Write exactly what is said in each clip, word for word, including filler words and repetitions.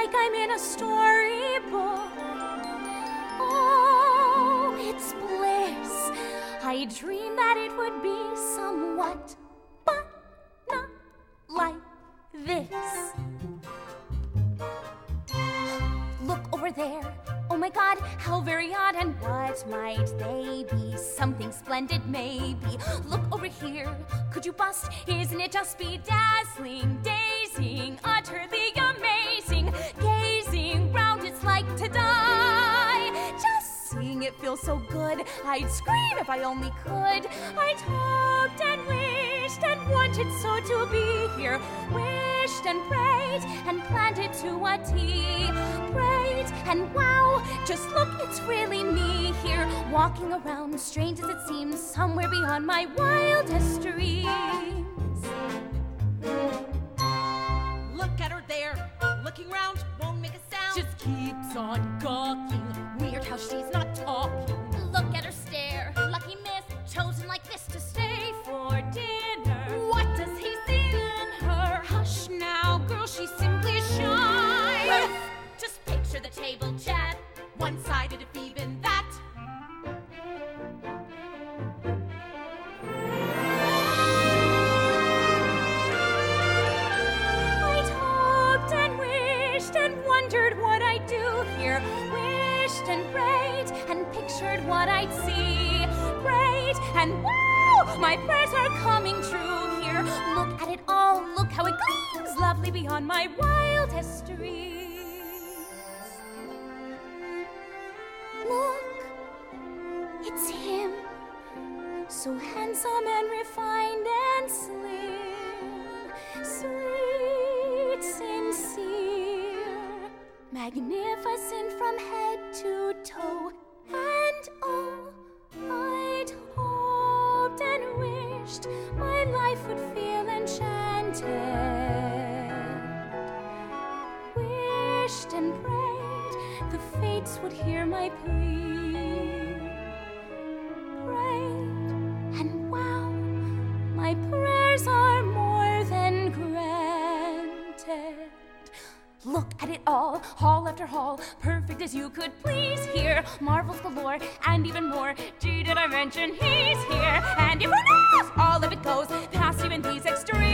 like I'm in a storybook. Oh, it's bliss. I dreamed that it would be somewhat, but not like this. Look over there. Oh my God, how very odd, and what might they be? Something splendid maybe. Look over here, could you bust? Isn't it just bedazzling, dazing, utterly amazing? Gazing round, it's like to die. Just seeing it feels so good, I'd scream if I only could. I'd hoped and wished and wanted so to be here. Wished and prayed and planned it to a T. Prayed and wow, just look, it's really me here, walking around, strange as it seems, somewhere beyond my wildest dreams. Look at her there, looking round, won't make a sound. Just keeps on gawking, weird how she's not talking. Look at her stare, lucky miss, chosen like this to stay for dinner. What does he see in her? Hush now, girl, she's simply shy. Just picture the table chat, One-sided if even that. I'd hoped and wished and wondered what I'd do here. Wished and prayed and pictured what I'd see. Prayed and wow, my prayers are coming true here. Look at it all, look how it gleams, lovely beyond my wildest dreams. Look, it's him, so handsome and refined and slim, sweet, sincere, magnificent from head to toe. And oh, I'd hoped and wished my life would feel enchanted. Wished and prayed the fates would hear my plea. Prayed, and wow, my prayers are more than granted. Look at it all, hall after hall, perfect as you could please here. Marvels galore, and even more. Gee, did I mention he's here? And if who knows, all of it goes past even these extremes.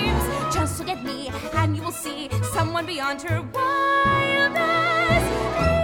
Just look at me, and you will see someone beyond her wildest dreams.